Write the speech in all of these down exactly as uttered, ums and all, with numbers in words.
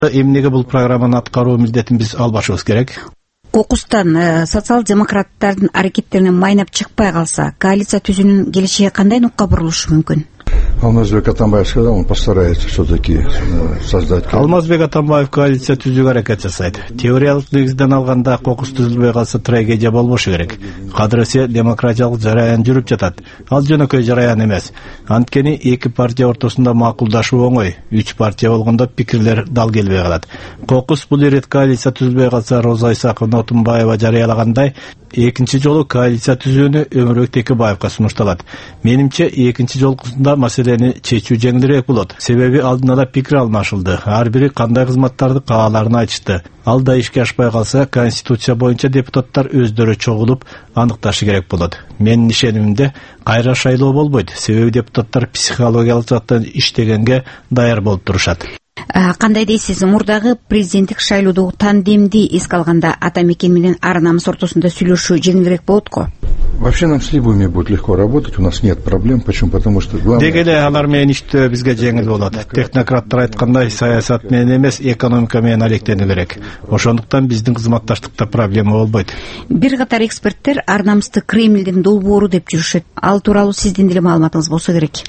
Эмнеге бул программаны аткаруу милдетин биз албашыбыз керек. Кокустан социал-демократтардын аракеттеринен майнап чыкпай калса, коалиция түзүүнүн келешеги кандай нукка бурулушу мүмкүн? Алмазбек Атамбаев сказал, он постарается все-таки создать. Алмазбек Атамбаев коалиция түзүүгө аракет жасайт. Теориялык негизден алганда кокус түзүлбөй калса трагедия болбошу керек. Кадыр эсе демократиялык жараян жүрүп жатат. Ал жөнөкөй жараян эмес. Анткени эки партия ортосунда макулдашуу оңой. Үч партия болгондо пикирлер дал келбей калат. Кокус бул ирет коалиция түзүлбөй калса, Роза Исакова Отунбаева жарыялагандай, экинчи жолу коалиция түзүүнү Өмүрбек Текебаевка сунушталат. Менимче экинчи жолкусунда маселени чечүү жеңилирээк болот. Себеби алдын ала пикир алмашылды. Ар бири кандай кызматтарды кааларын айтышты. Ал да ишке ашпай калса, конституция боюнча депутаттар өздөрү чогулуп аныкташы керек болот. Менин ишенимимде кайра шайлоо болбойт. Себеби депутаттар психологиялык жактан иштегенге даяр болуп турушат. Кандай дейсиз, мурдагы президенттик шайлоодогу тандемди эске алганда Атамекен менен Ар намыс ортосунда сүйлөшүү жеңилирээк болотко? Вообще нам с любыми будет легко работать, у нас нет проблем. Почему? Потому что главное... Деги эле алар менен иштөө бизге жеңил болот. Технократтар айткандай, саясат менен эмес, экономика менен алектенүү керек. Ошондуктан биздин кызматташтыкта проблема болбойт. Бир катар эксперттер Ар намысты Кремлдин долбоору деп жүрүшөт. Ал тууралуу сиздин деле маалыматыңыз болсо керек.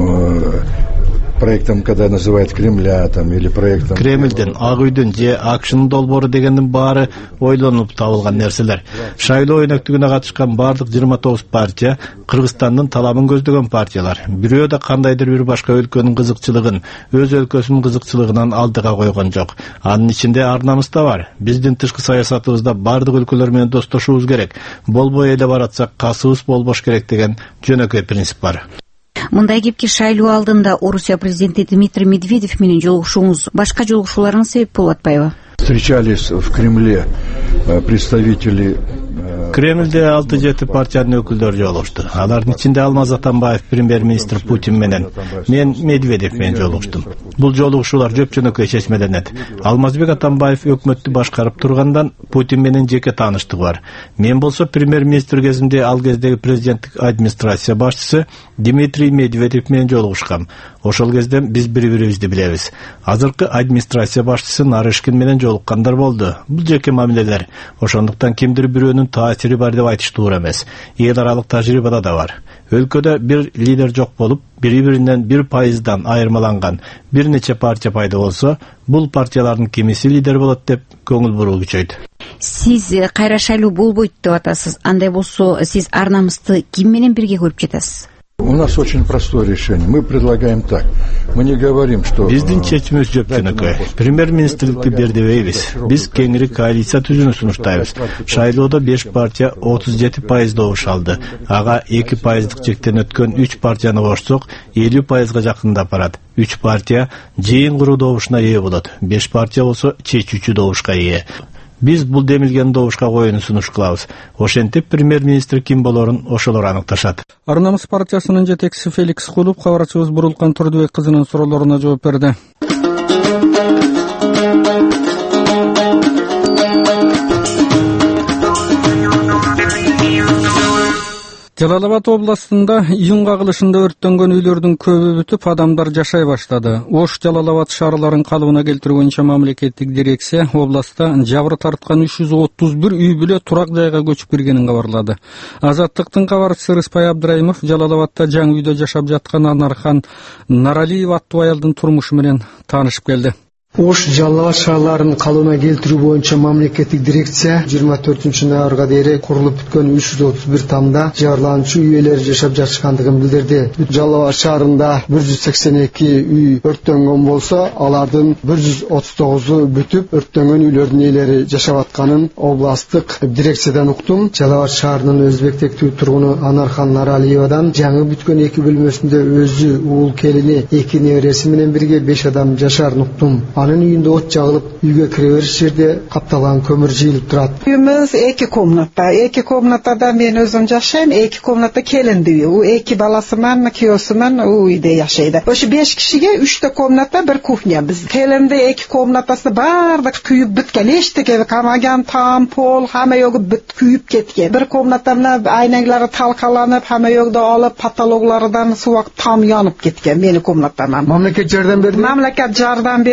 Проектом, когда называют Кремля там, или проектом... Кремлден, Ак үйдүн же Акшнын долбоору дегендин баары ойлонуп табылган нерселер. Шайлоо өнөктүгүнө катышкан бардык жыйырма тогуз партия Кыргызстандын талабын көздөгөн партиялар. Бирөө да кандайдыр бир башка өлкөнүн кызыкчылыгын, өз өлкөсүнүн кызыкчылыгынан алдыга койгон жок. Анын ичинде Ар намыс да бар. Биздин тышкы саясатыбызда бардык өлкөлөр менен достошуубуз керек. Болбой эле баратсак, касыбыз болбош керек деген жөнөкөй принцип бар. Мындай кепки шайлоо алдында Орусия президенти Дмитрий Медведев менен жолугушууңуз башка жолугушууларыңыз себеп болуп атпайбы? Встречались в Кремле представители... Кремлде алты жети партиянын өкүлдөрү жолугушту. Алардын ичинде Алмаз Атамбаев премьер-министр Путин менен, мен Медведев менен жолугуштум. Бул жолугушуулар жөп-жөнөкөй чечмеленет. Алмазбек Атамбаев өкмөттү башкарып тургандан Путин менен жеке тааныштыгы бар. Мен болсо премьер-министр кезинде ал кездеги президенттик администрация башчысы Дмитрий Медведев менен жолугушкам. Ошол кезде биз бири-бирибизди билебиз. Азыркы администрация башчысы Нарышкин менен жолуккандар болду. Бул жеке мамилелер. Ошондуктан кимдир бирөөнүн таасири бар деп айтыш туура эмес. Эл аралык тажрыйбада да бар. Өлкөдө бир лидер жок болуп, бири-биринен бир пайыздан айырмаланган бир нече партия пайда болсо, бул партиялардын кимиси лидер болот деп көңүл буруу күчөйт. Сиз кайра шайлоо болбойт деп атасыз. Андай болсо, сиз Ар намысты ким менен бирге көрүп жатасыз? У нас очень простое решение. Мы предлагаем так. Мы не говорим, что... Биздин чечимибиз жөп-жөнөкөй. Премьер-министрликти бер дебейбиз. Биз кеңири коалиция түзүүнү сунуштайбыз. Шайлоодо беш партия отуз жети пайыз добуш алды. Ага эки пайыздык чектен өткөн үч партияны кошсок, элүү пайызга жакындап барат. үч партия жыйын куруу добушуна ээ болот. беш партия болсо чечүүчү добушка ээ. Биз бул демилген добушка коюуну сунуш кылабыз. Ошентип премьер-министр ким болорун ошолор аныкташат. Ар намыс партиясынын жетекчиси Феликс Кулуп кабарчыбыз Бурулкан Турдубек кызынын суроолоруна жооп берди. Жалал Абад областында июнь кагылышында өрттөнгөн үйлөрдүн көбү бүтүп, адамдар жашай баштады. Ош Жалал Абад шаарларын калыбына келтирүү боюнча мамлекеттик дирекция областта жабыр тарткан үч жүз отуз бир үй бүлө турак жайга көчүп киргенин кабарлады. Азаттыктын кабарчысы Рыспай Абдрайымов Жалал Абадта жаңы үйдө жашап жаткан Анархан Наралиев аттуу аялдын турмушу менен таанышып келди. Ош Жалал Абад шаарларын калыбына келтирүү боюнча мамлекеттик дирекция жыйырма төртүнчү ноябрга дейин курулуп бүткөн үч жүз отуз бир тамда жабырлануучу үй ээлери жашап жатышкандыгын билдирди. Жалал Абад шаарында бир жүз сексен эки үй өрттөнгөн болсо, алардын бир жүз отуз тогузу бүтүп, өрттөнгөн үйлөрдүн ээлери жашап атканын областтык дирекциядан уктум. Жалал Абад шаарынын өзбектектүү тургуну Анархан Наралиевадан жаңы бүткөн эки бөлмөсүндө өзү, уул келини, эки небереси менен бирге беш адам жашарын уктум. Анын үйүндө от жагылып, үйгө кире бериш жерде капталган көмүр жыйылып турат. Үйүмүз эки комната. Эки комнатада мен өзүм жашайм, эки комната келинди үй. У эки баласы менен, күйөөсү менен у үйдө жашайды. Ошо беш кишиге үчтө комната, бир кухня биз. Келинди эки комнатасы бардык күйүп бүткөн. Эчтеке камаган, там, пол, хамма жогу бүт күйүп кеткен. Бир комната менен айнаглары талкаланып, хамма жогду алып, потолоклардан субак там янып кеткен. Мени комнатаман. Мамлекет жардам берди. Мамлекет жардам берип,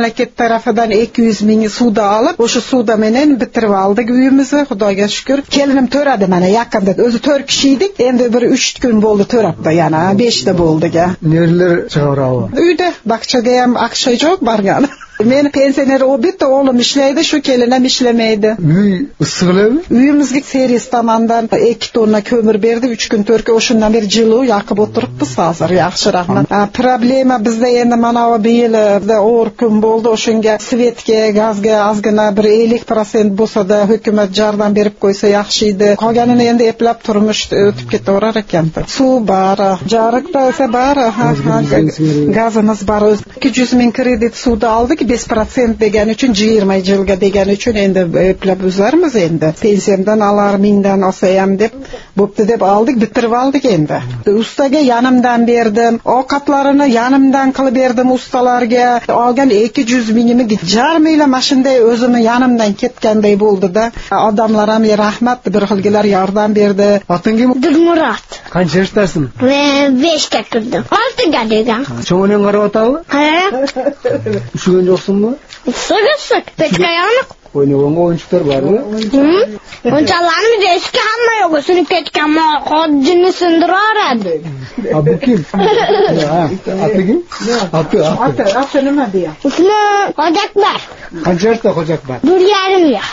мамлекет тарафыдан эки жүз миң суда алып, ошо суда менен битирип алдык үйүбүздү, Кудайга шүкүр. Келиним төрөдү мана якында, өзү төрт киши идик, энди бир үч күн болду төрөп да, яна беште болду га. Нерлер чыгарабы? Үйдө, бакчага ham акча жок барган. Мен пенсионер обит, оğlum ишлейди, şu келинем ишлемейди. Үй ысык элеби? Үйүбүзгө Серис тамандан эки тонна көмүр берди, үч күн төркө ошондон бери жылуу якып отуруппуз азыр, жакшы рахмат. Проблема бизде энди мана быйыл оор күн болду, ошонго светке, газга азгына бир элүү процент болсо да өкмөт жардам берип койсо жакшы иди. Калганын энди эплеп турмуш өтүп кете барар экен. Суу бар, жарык да бар, газыбыз бар. эки жүз миң кредит сууда алдык, беш процент деген үчүн жыйырма жылга деген үчүн энди эплеп үзөрмүз энди. Пенсиямдан алар миңден алсам деп, бопты деп алдык, битирип алдык энди. Устага янымдан бердим, окатларыны янымдан кылып бердим усталарга. Алган эки жүз миңими жарым эле машинада өзүмө янымдан кеткендей болду да. Адамларга мен рахмат, бир кылгылар жардам берди. Атың ким? Дилмурат. Канча жаштасың? Мен бешке кирдим. алтыга деген. Чоңунен карап атабы? Ха. Ушуген жоксуңбу? Сыгысык, печка янык. Ойногонго оюнчуктар барбы? Ончаларны эски хамма жок, сүнүп кеткен ма, коджуну сындырар. А бу ким? Аты ким? Аты, аты. Аты неме дия? Исми Кожакбар. Канча жашта Кожакбар? Бир жарым жаш.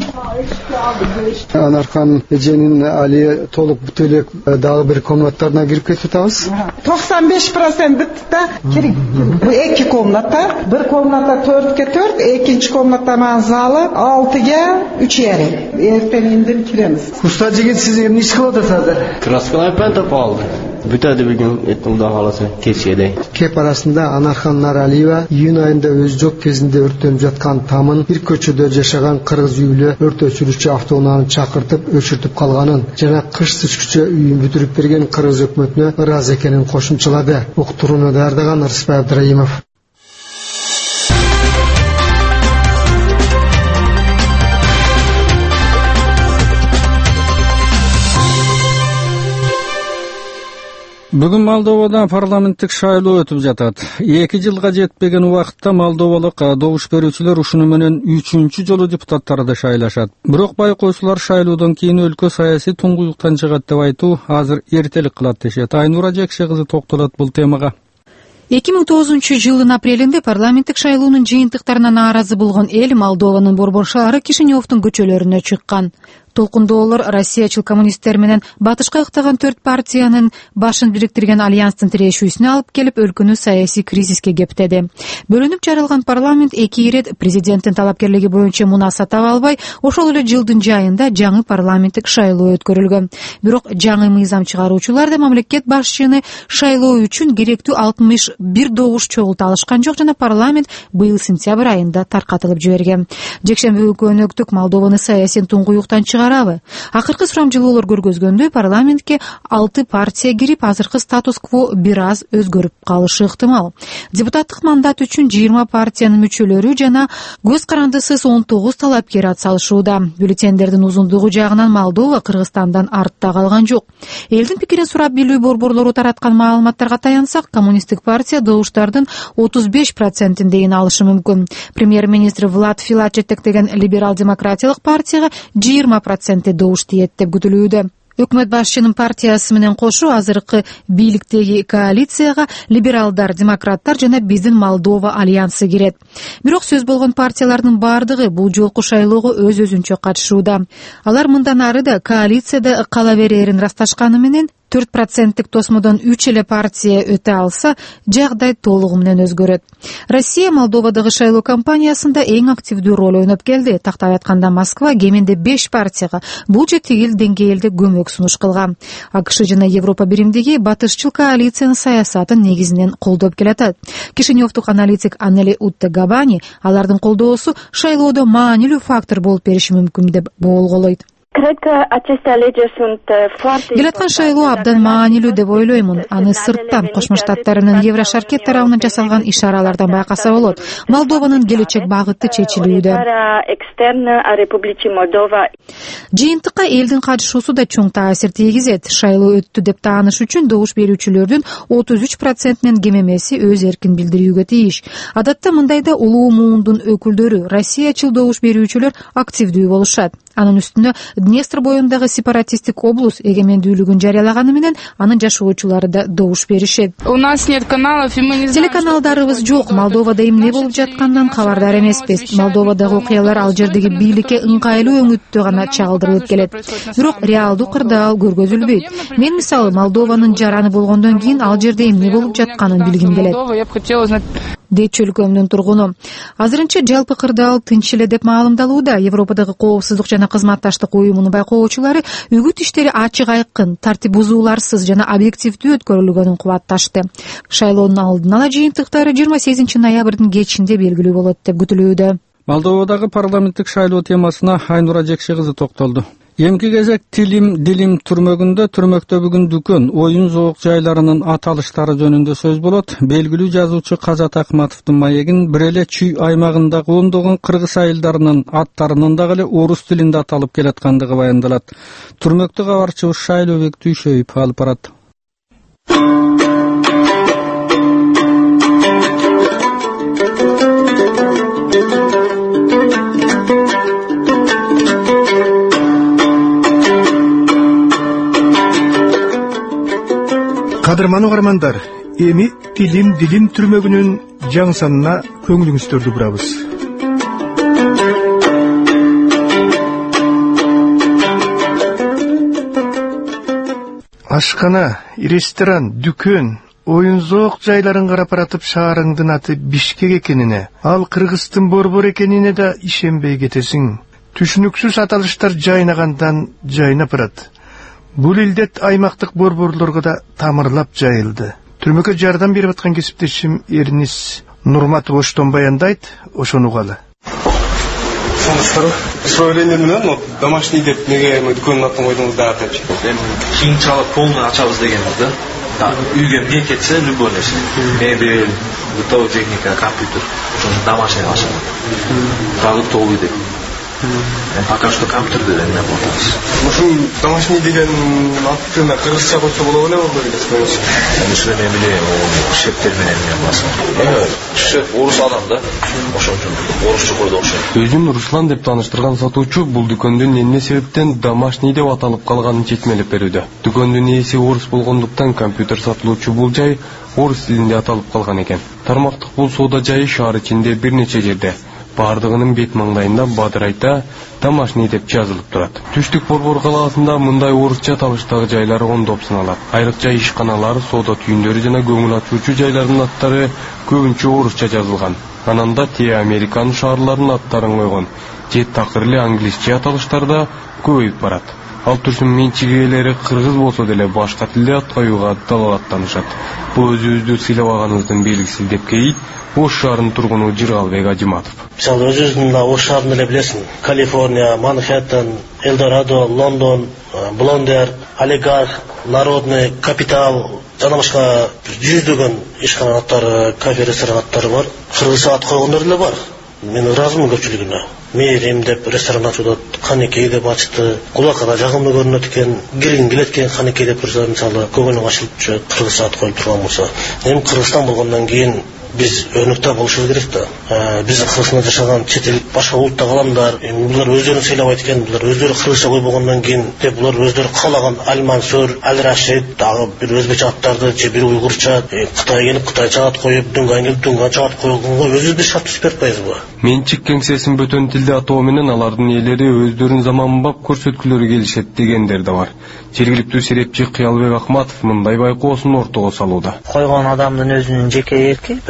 Анархан эженин али толук бүтө элек дагы бир комнаттарына кирип кетип атабыз. токсон беш процент битти да. Кирик. Бу эки комната, бир комната төрткө төрт, экинчи комната менен залы алтыга үч ярым. Эртең индин киребиз. Уста жигит сиз эмне иш кылып атасыз азыр? Краскалар пента алды. Бүтөдү бүгүн Кудай кааласа кечеде. Кеп арасында Анархан Наралиева июнь айында өз жок кезинде өрттөнүп жаткан тамын бир көчөдө жашаган кыргыз үйлүү өрт өчүрүүчү автоунааны чакыртып өчүртүп калганын жана кыш түшкүчө үйүн бүтүрүп берген кыргыз өкмөтүнө ыраазы экенин кошумчалады. Уктурууну даярдаган Рыспай Абдыраимов. Бүгүн Молдовада парламенттик шайлоо өтүп жатат. эки жылга жетпеген убакытта молдовалык добуш берүүчүлөр ушуну менен үчүнчү жолу депутаттарды шайлашат. Бирок байкоочулар шайлоодон кийин өлкө саясий туңгуюктан чыгат деп айтуу азыр эртелик кылат дешет. Айнура Жекше кызы токтолот бул темага. эки миң тогузунчу жылдын апрелинде парламенттик шайлоонун жыйынтыктарына нааразы болгон эл Молдованын борбор шаары Кишиневдун көчөлөрүнө чыккан. Толкундоолор Россиячыл коммунисттер менен батышка ыктаган төрт партиянын башын бириктирген альянстын тирешүүсүнө алып келип, өлкөнү саясий кризиске кептеди. Бөлүнүп жарылган парламент эки ирет президенттин талапкерлиги боюнча мунаса таба албай, ошол эле жылдын жайында жаңы парламенттик шайлоо өткөрүлгөн. Бирок жаңы мыйзам чыгаруучулар да мамлекет башчыны шайлоо үчүн керектүү алтымыш бир добуш чогулта алышкан жок жана парламент быйыл сентябрь айында таркатылып жиберген. Жекшемби көнөктүк Молдованы саясий туңгуюктан чыгарабы? Акыркы сурамжылоолор көргөзгөндөй, парламентке алты партия кирип, азыркы статус-кво бир аз өзгөрүп калышы ыктымал. Депутаттык мандат үчүн жыйырма партиянын мүчөлөрү жана көз карандысыз он тогуз талапкер атсалышууда. Бюллетендердин узундугу жагынан Молдова Кыргызстандан артта калган жок. Элдин пикирин сурап билүү борборлору тараткан маалыматтарга таянсак, коммунисттик партия добуштардын отуз беш процентиндейин алышы мүмкүн. Премьер-министр Влад Филат жетектеген либерал-демократиялык партияга жыйырма проценти добуш тиет деп күтүлүүдө. Өкмөт башчынын партиясы менен кошо азыркы бийликтеги коалицияга либералдар, демократтар жана биздин Молдова альянсы кирет. Бирок сөз болгон партиялардын бардыгы бул жолку шайлоого өз-өзүнчө катышууда. Алар мындан ары да коалицияда кала берерин ырасташканы менен төрт проценттик тосмодон үч эле партия өтө алса, жагдай толугу менен өзгөрөт. Россия Молдовадагы шайлоо кампаниясында эң активдүү роль ойноп келди. Тактап айтканда Москва кеминде беш партияга бул жетигил деңгээлде көмөк сунуш кылган. АКШ жана Европа биримдиги батышчыл коалициянын саясатын негизинен колдоп келатат. Кишиневдук аналитик Анели Утте Габани алардын колдоосу шайлоодо маанилүү фактор болуп бериши мүмкүн деп болголойт. келаткан шайлоо абдан маанилүү деп ойлоймун. Аны сырттан Кошмо Штаттарынын Евро Шаркет тарабынан жасалган ишаралардан байкаса болот. Молдованын келечек багыты чечилүүдө. Жыйынтыкка элдин катышуусу да чоң таасир тийгизет. Шайлоо өттү деп тааныш үчүн добуш берүүчүлөрдүн отуз үч процентинен кем эмеси өз эркин билдирүүгө тийиш. Адатта мындайда улуу муундун өкүлдөрү, Россиячыл добуш берүүчүлөр активдүү болушат. Анын үстүнө Днестр боюндагы сепаратисттик облус эгемендүүлүгүн жарыялаганы менен анын жашоочулары да добуш беришет. Телеканалдарыбыз жок. Молдовада эмне болуп жатканынан кабардар эмеспиз. Молдовадагы окуялар ал жердеги бийликке ыңгайлуу өңүттө гана чагылдырылып келет. Бирок реалдуу кырдаал көргөзүлбөйт. Мен мисалы Молдованын жараны болгондон кийин ал жерде эмне болуп жатканын билгим келет. дейт чөлкөмдүн тургуну. Азырынча жалпы кырдаал тынч эле деп маалымдалууда. Европадагы коопсуздук жана кызматташтык уюмунун байкоочулары үгүт иштери ачык айкын, тартип бузууларсыз жана объективдүү өткөрүлгөнүн кубатташты. Шайлоонун алдын ала жыйынтыктары жыйырма сегизинчи ноябрдын кечинде белгилүү болот деп күтүлүүдө. Молдовадагы парламенттик шайлоо темасына Айнура Жекши кызы токтолду. Эмки кезек Тилим Дилим түрмөгүндө түрмөктө бүгүн дүкөн, оюн зоок жайларынын аталыштары жөнүндө сөз болот. Белгилүү жазуучу Казат Акматовдун маегин бир эле Чүй аймагындагы ондогон кыргыз айылдарынын аттарынын дагы эле орус тилинде аталып келаткандыгы баяндалат. Түрмөктө кабарчыбыз Шайлообек Түйшөйүп алып барат. Кадырман угармандар, эми Тилим Дилим түрмөгүнүн жаңы санына көңүлүңүздөрдү бурабыз. Ашкана, ресторан, дүкөн, оюн зоок жайларын карап баратып шаарыңдын аты Бишкек экенине, ал Кыргыздын Борбор экенине да ишенбей кетесиң. Түшүнүксүз аталыштар жайнагандан жайнап барат. Бул илдет аймактык борборлорго да тамырлап жайылды. Түрмөккө жардам берип аткан кесиптешим Эрнис Нурматов оштон баяндайт, ошону угалы. Свое менен домашний деп неге мы дүкөнүн атын койдуңуз да атачы. Эми кийинчерээк полный ачабыз дегенбиз да. Үйгө эмне кетсе, любой нерсе. Мебель, бытовая техника, компьютер, ошону домашний ачабыз. Продуктовый деп. Пока что компьютер делен не болот. Ушул домашний деген аттыны кыргызча койсо боло эле болду дейсиз. Мисалы мен билем, шептер менен эмне басат. Шеп орус адам да. Ошон үчүн орусча койду окшойт. Өзүн Руслан деп тааныштырган сатуучу бул дүкөндүн эмне себептен домашний деп аталып калганын четмелеп берүүдө. Дүкөндүн ээси орус болгондуктан компьютер сатылуучу бул жай орус тилинде аталып калган экен. Тармактык бул соода жайы шаар ичинде бир нече жерде. Бардыгынын бет маңдайында Бадырайта домашний деп жазылып турат. Түштүк Борбор калаасында мындай орусча аталыштагы жайлар ондоп саналат. Айрыкча ишканалар, соода түйүндөрү жана көңүл ачуучу жайлардын аттары көбүнчө орусча жазылган. Анан да те Американ шаарларынын аттарын койгон. Же такыр эле англисче аталыштар да көбөйүп барат. Ал турсун менчик ээлери кыргыз болсо деле башка тилде ат коюуга далалаттанышат. Бул өзүбүздү сыйлабаганыбыздын белгиси деп кейит Ош шаарынын тургуну Жыргалбек Ажиматов. Мисалы өзүңүздүн Ош шаарын эле билесиң. Калифорния, Манхэттен, Элдорадо, Лондон, Блондер, Олигарх, Народный, Капитал, жана башка жүздөгөн ишкана аттары, кафе ресторан аттары бар. Кыргызча ат койгондор деле бар. Мен ыраазымын көпчүлүгүнө. Мээрим деп ресторан ачууда Канекей деп ачты. Кулакка да жагымдуу көрүнөт экен. Киргин келет экен Канекей деп турса, мисалы көңүлүң ачылып кыргызча ат коюп турган болсо. Эми Кыргызстан болгондон кийин биз өнүктө болушубуз керек да. Биздин Кыргызстанда жашаган чет эл башка улуттагы адамдар, булар өздөрүн сыйлабайт экен, булар өздөрү кыргызча койбогондон кийин, деп булар өздөрү каалаган Аль-Мансур, Аль-Рашид, дагы бир өзбекче аттарды, же бир уйгурча, Кытай келип Кытайча ат коюп, Дүнган келип Дүнганча ат койгонго өзүбүз шарт түзүп берип атпайбызбы? Менчик кеңсесин бөтөн тилде атоо менен алардын ээлери өздөрүн заманбап көрсөткүлөрү келишет дегендер да бар. Жергиликтүү серепчи Кыялбек Акматов мындай байкоосун ортого салууда. Койгон адамдын өзүнүн жеке эрки, бирок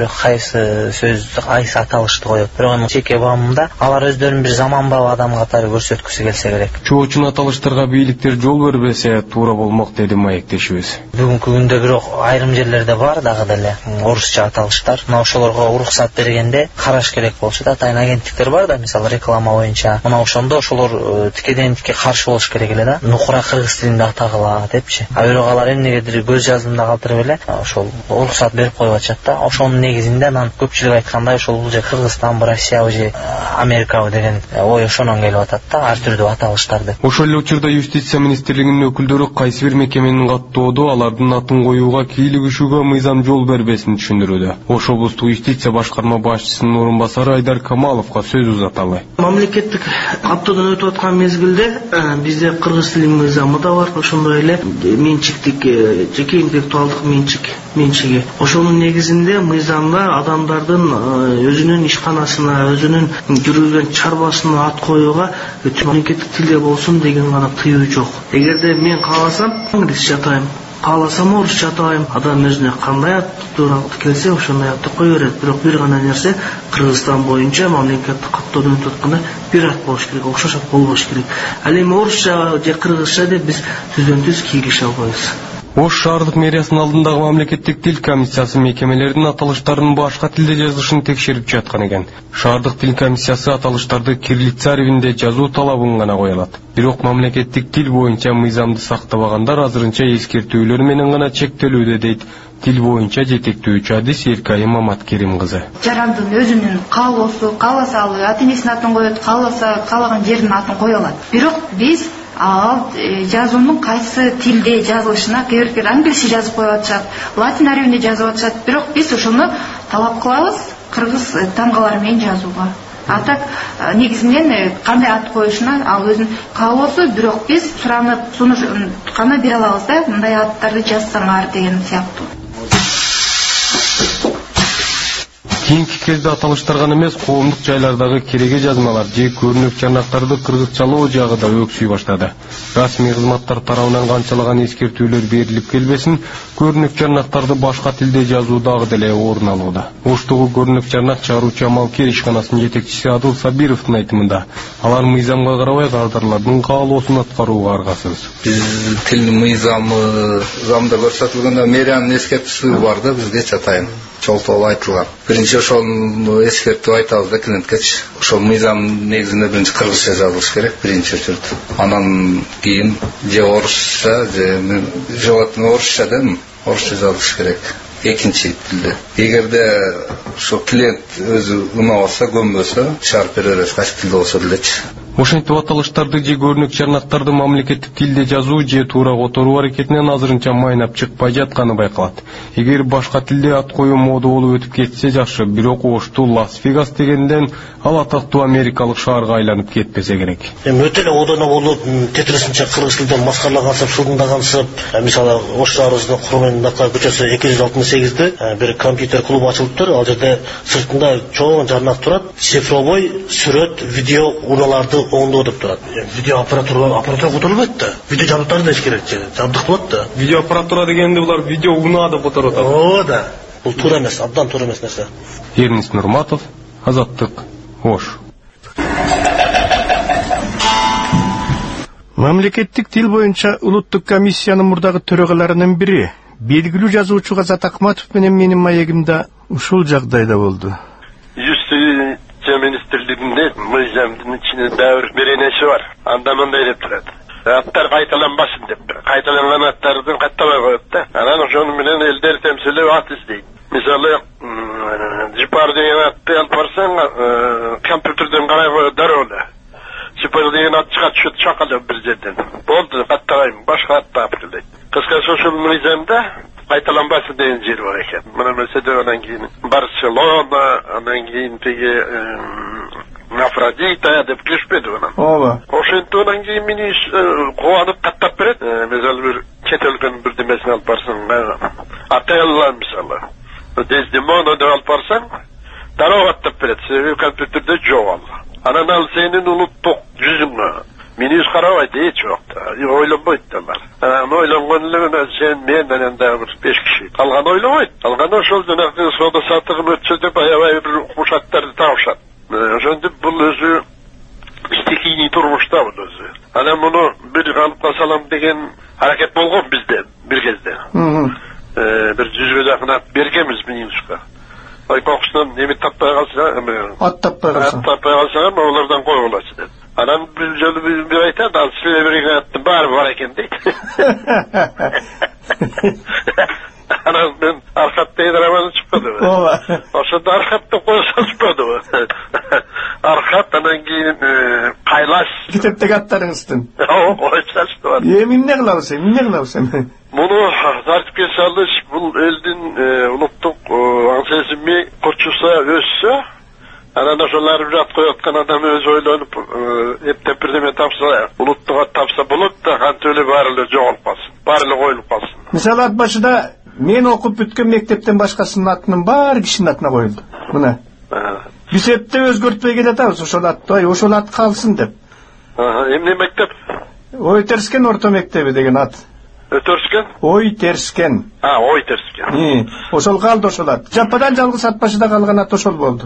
кайсы сөз кайсы аталышты коет. Бирок анын жеке баамында алар өздөрүн бир заманбап адам катары көрсөткүсү келсе керек. Чоочун аталыштарга бийликтер жол бербесе туура болмок деди маектешибиз. Бүгүнкү күндө бирок айрым жерлерде бар дагы деле орусча аталыштар. Мына ошолорго уруксат бергенде караш керек болчу да. Атайын агенттиктер бар да, мисалы реклама боюнча. Мына ошондо ошолор тикеден тике каршы болуш керек эле да. Нукура кыргыз тилинде атагыла депчи. А бирок алар эмнегедир көз жазымда калтырып эле ошол уруксат берип коюп атышат да. Ошонун негизинде анан көпчүлүк айткандай ошол бул же Кыргызстан, Россия же Америка деген ой ошонон келип атат да, ар түрдүү аталыштар деп. Ошол эле учурда Юстиция министрлигинин өкүлдөрү кайсы бир мекеменин каттоодо алардын атын коюуга кийлигишүүгө мыйзам жол бербесин түшүндүрүүдө. Ош облустук юстиция башкарма башчысынын орун басары Айдар Камаловго сөз узаталы. Мамлекеттик каттоодон өтүп аткан мезгилде бизде кыргыз тилинин мыйзамы да бар, ошондой эле менчиктик, жеке интеллектуалдык менчик менчиги. Ошонун негизинде мыйзамда адамдардын өзүнүн ишканасына, өзүнүн жүргүзгөн чарбасына ат коюуга мамлекеттик тилде болсун деген гана тыюу жок. Эгерде мен кааласам инглизче атайм, кааласам орусча атайм, адам өзүнө кандай ат тууралуу келсе ошондой атты кое берет. Бирок бир гана нерсе, Кыргызстан боюнча мамлекеттик каттоодон өтүп атканда бир ат болуш керек, окшош ат болбош керек. Ал эми орусча же кыргызча деп биз түздөн түз кийлише албайбыз. Ош шаардык мэриясынын алдындагы мамлекеттик тил комиссиясы мекемелердин аталыштарынын башка тилде жазылышын текшерип жаткан экен. Шаардык тил комиссиясы аталыштарды кириллица арифинде жазуу талабын гана кое алат. Бирок мамлекеттик тил боюнча мыйзамды сактабагандар азырынча эскертүүлөр менен гана чектелүүдө дейт тил боюнча жетектөөчү адис Эркайым Маматкерим кызы. Жарандын өзүнүн каалоосу, кааласа ал ата энесинин атын коет, кааласа каалаган жердин атын кое алат. Бирок биз ал жазуунун кайсы тилде жазылышына кээ биркер англисче жазып коюп атышат, латин арифинде жазып атышат. Бирок биз ошону талап кылабыз кыргыз тамгалары менен жазууга. А так негизинен кандай ат коюшуна ал өзүнүн каалоосу, бирок биз суранып, сунуш гана бере алабыз да, мындай аттарды жазсаңар деген сыяктуу. Кийинки кезде аталыштар гана эмес, коомдук жайлардагы кереге жазмалар же көрүнүк чарнактарды кыргызчалоо жагы да өксүй баштады. Расмий кызматтар тарабынан канчалаган эскертүүлөр берилип келбесин, көрүнүк чарнактарды башка тилде жазуу дагы деле орун алууда. Оштогу көрүнүк чарнак чыгаруучу Амалкер ишканасынын жетекчиси Адыл Сабировдун айтымында, алар мыйзамга карабай кардарлардын каалоосун аткарууга аргасыз. Биз тилдин мыйзамы замда көрсөтүлгөндө мэриянын эскертүүсү бар да, бизге чатайын чолтоол айтылган. Биринчи ошону эскертип айтабыз да клиенткечи. Ошол мыйзам негизинде биринчи кыргызча жазылыш керек биринчи учурда. Анан кийин же орусча, же желательно орусча да, орусча жазылыш керек экинчи тилде. Эгерде ошо клиент өзү унабаса, көнбөсө чыгарып бере беребиз, кайсы тилде болсо делечи. Ошентип аталыштарды же көрүнүк чарнактарды мамлекеттик тилде жазуу же туура которуу аракетинен азырынча майнап чыкпай жатканы байкалат. Эгер башка тилде ат коюу мода болуп өтүп кетсе жакшы, бирок Ошту Лас-Вегас дегенден ал атактуу америкалык шаарга айланып кетпесе керек. Эми өтө эле одоно болуп, тетирисинче кыргыз тилден маскалагансып, шылдыңдагансып, мисалы Ош шаарыбыздын Курмендакка көчөсү эки жүз алтымыш сегизде бир компьютер клубу ачылыптыр. Ал жерде сыртында чоң жарнак турат, цифровой сүрөт, видео унааларды оңдоо деп турат. Видео аппаратура аппаратура которулбайт да. Видео жабдыктары да керек, жабдык болот да. Видео аппаратура дегенде булар видео унаа деп которот. О да. Бул туура эмес, абдан туура эмес нерсе. Эрнис Нурматов, Азаттык, Ош. Мамлекеттик тил боюнча улуттук комиссиянын мурдагы төрөгаларынын бири, белгилүү жазуучу Казат Акматов менен менин маегимде ушул жагдайда болду. Юстиция министрлигинде мыйзамдын ичинде дагы бир беренеси бар. Анда мындай деп турат. Аттар кайталанбасын деп. Кайталанган аттарды каттабай коет да. Анан ошону менен элдер темсилеп ат издейт. Мисалы, Жипар деген атты алып барсаң, компьютерден карай коет дароо эле. Жипар деген ат чыгат, чөт чакалып бир жерден. Болду, каттабайм, башка ат тапты дейт. Кыскасы ошол мыйзамда кайталанбасын деген жер бар экен. Мына маселе анан кийин Барселона, анан кийин тиги Афродита деп киришпеди анан. Ооба. Ошентип анан кийин мени кубанып каттап берет. Мисалы бир чет элден бир демесин алып барсаң, Отелло мисалы. Дездемона деп алып барсаң, дароо каттап берет. Себеби компьютерде жок ал. Анан ал сенин улуттук жүзүңө мени үз карабайт, эч убакта. Ойлонбойт алар. Анан ойлонгон эле сен мен менен дагы бир беш киши. Калган ойлобойт. Калган ошол жанагы соода саттыгын өтүп Ana bunu bir kalıpka salam деген hareket болгон bizde bir кезде. Ee, bir жүзгө жакын ат бергенбиз минимушка. Ой кокустан эми таппай калса, ат таппай калса. Ат таппай калса, олардан койгулачы деп. Анан bir жолу bir айтат, ал силер берген аттын баары бар экен дейт. Анан мен аркатта эдираманы чыкпады. Ооба. Ошондо аркатта койсо чыкпады. Аркат анан кийин кайлаш. Китептеги аттарыңыздын. Ооба, койсачты бар. Эми эмне кылабыз, эмне кылабыз эми? Муну тартипке салыш бул элдин улуттук аңсесими курчуса өссө, анан ошолар жат коюп аткан адам өзү ойлонуп эптеп бирдеме тапса, улуттуга тапса болот да, кантип эле баары эле жоголуп калсын, баары эле коюлуп калсын. Мисалы ат башыда мен окуп бүткөн мектептен башкасынын атынын баары кишинин атына коюлду. Мына. Биз эпте өзгөртпөй келатабыз ошол атты, ой, ошол ат калсын деп. Эмне мектеп? Ой Терскен орто мектеби деген ат. Өтөрскен? Ой Терскен. А, Ой Терскен. Ошол калды ошол ат. Жападан жалгыз ат башыда калган ат ошол болду.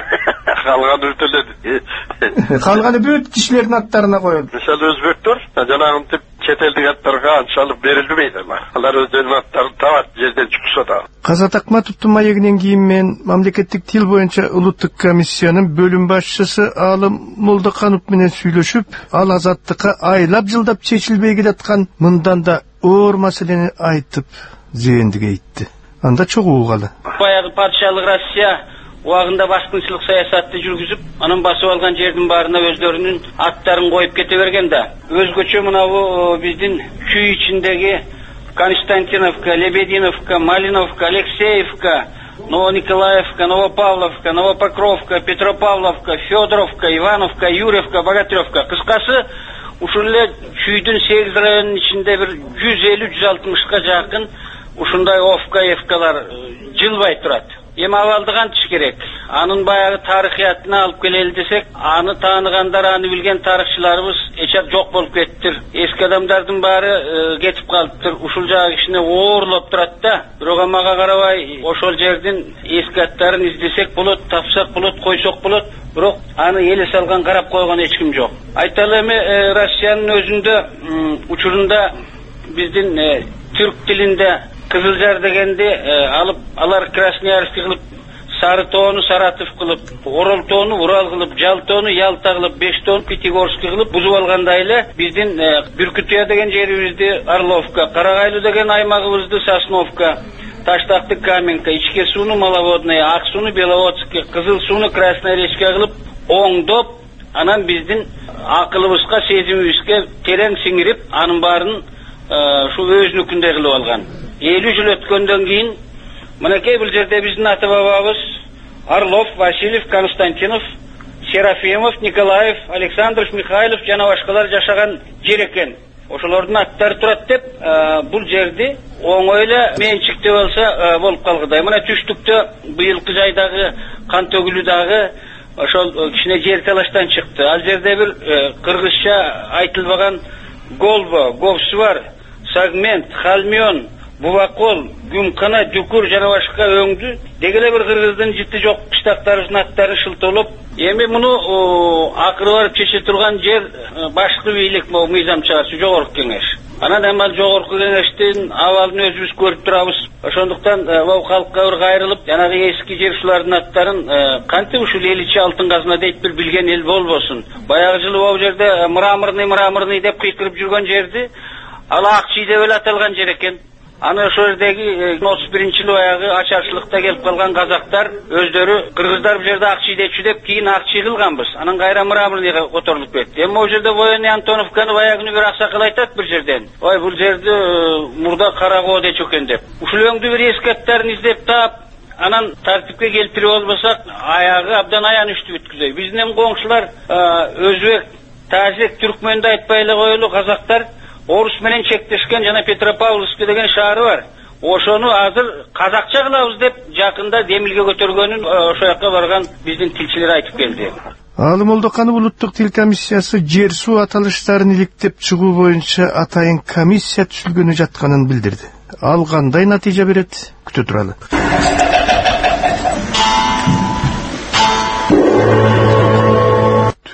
Калганы бүтөлөдү. Калганы бүт кишилердин аттарына коюлду. Мисалы өзбектөр жанагынтип чет элдик аттарга анчалык берилбейт алар. Алар өздөрүнүн аттарын табат жерден чыкса да. Казат Акматовдун маегинен кийин мен мамлекеттик тил боюнча улуттук комиссиянын бөлүм башчысы Алым Молдоканов менен сүйлөшүп, ал азаттыкка айлап жылдап чечилбей келаткан мындан да оор маселени айтып, зээндиге айтты. Анда чогуу угалы. Баягы падышалык Россия убагында башкынчылык саясатты жүргүзүп, анын басып алган жердин баарына өздөрүнүн аттарын коюп кете берген да. Өзгөчө мынабу биздин күй ичиндеги Константиновка, Лебединовка, Малиновка, Алексеевка, Новониколаевка, Новопавловка, Новопокровка, Петропавловка, Федоровка, Ивановка, Юрьевка, Богатыревка. Кыскасы, ушул эле күйдүн сегиз районунун ичинде бир жүз элүү жүз алтымышка жакын ушундай овка эвкалар жылбай турат. Эми абалды кантыш керек? Анын баягы тарыхиятына алып келели десек, аны тааныгандар, аны билген тарыхчыларыбыз эчеп жок болуп кеттир. Эски адамдардын баары кетип калыптыр. Ушул жагы кишине оорлоп турат да. Бирок мага карабай, ошол жердин эски аттарын издесек болот, тапсак болот, койсок болот. Бирок аны эле салган, карап койгон эч ким жок. Айталы эми Россиянын өзүндө учурунда биздин түрк тилинде Кызылжар дегенди алып, алар Красноярский кылып, Сары тоону Саратов кылып, Орол тоону Урал кылып, Жал тоону Ялта кылып, Беш тоону Пятигорский кылып бузуп алгандай эле биздин Бүркүтүя деген жерибизди Орловка, Карагайлуу деген аймагыбызды Сосновка, Таштакты Каменка, Ичке сууну Маловодная, Ак сууну Беловодский, Кызыл сууну Красная речка кылып оңдоп, анан биздин акылыбызга, сезимибизге терең сиңирип, анын баарын ушул өзүнүкүндөй кылып алган. элүү жыл өткөндөн кийин мынакей бул жерде биздин ата бабабыз Орлов, Васильев, Константинов, Серафимов, Николаев, Александров, Михайлов жана башкалар жашаган жер экен. Ошолордун аттары турат деп, бул жерди оңой эле менчикте болсо болуп калгыдай. Мына түштүктө быйылкы жайдагы кан төгүлүү дагы ошол кичине жер талаштан чыкты. Ал жерде бир кыргызча айтылбаган голбо, говсвар, сагмент, халмион, Бубакол, Гүмкана, Дүкүр жана башка өңдү дегеле бир кыргыздын жити жок кыштактарынын аттары шылтоолоп, эми муну акыры барып чече турган жер башкы бийлик, могу мыйзам чыгаруучу жогорку кеңеш. Анан эми жогорку кеңештин абалын өзүбүз көрүп турабыз. Ошондуктан бул калкка бир кайрылып, жанагы эски жер ушулардын аттарын кантип ушул эл ичи алтын казына дейт бир билген эл болбосун. Баягы жылы бул жерде мраморный мраморный деп кыйкырып жүргөн жерди ал Акчий деп эле аталган жер экен. Аны ошол жердеги отуз биринчи жылы баягы ачарчылыкта келип калган казактар өздөрү кыргыздар бул жерде Акчий дечү деп кийин Акчий кылганбыз. Анан кайра мраморныйга которулуп кетти. Эми бул жерде военный Антоновканы баягы бир аксакал айтат бир жерден. Ой, бул жерди мурда Карагоо дечү экен деп. Ушул өңдү бир эски аттарын издеп таап, анан тартипке келтирип албасак, аягы абдан аянычтуу бүткүзөй. Биздин эми коңшулар өзбек, тажик, түркмөндү айтпай эле коелу, казактар орус менен чектешкен жана Петропавловск деген шаары бар. Ошону азыр казакча кылабыз деп жакында демилге көтөргөнүн ошол жака барган биздин тилчилер айтып келди. Алым Молдоканов улуттук тил комиссиясы жер суу аталыштарын иликтеп чыгуу боюнча атайын комиссия түзүлгөнү жатканын билдирди. Ал кандай натыйжа берет? Күтө туралы.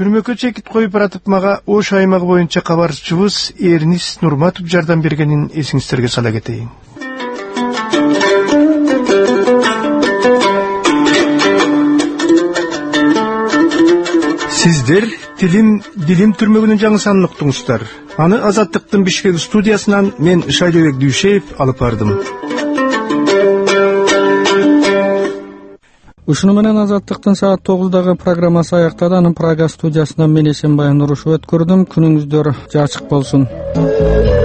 Түрмөккө чекит коюп баратып мага Ош аймагы боюнча кабарчыбыз Эрнис Нурматов жардам бергенин эсиңиздерге сала кетейин. Сиздер Тилим Дилим түрмөгүнүн жаңы санын уктуңуздар. Аны Азаттыктын Бишкек студиясынан мен Шайлообек Дүйшеев алып бардым. Ушуну менен Азаттыктын саат тогуздагы программасы аяктады. Анын Прага студиясынан мен Эсенбай Нурушев өткөрдүм. Күнүңүздөр жачык болсун.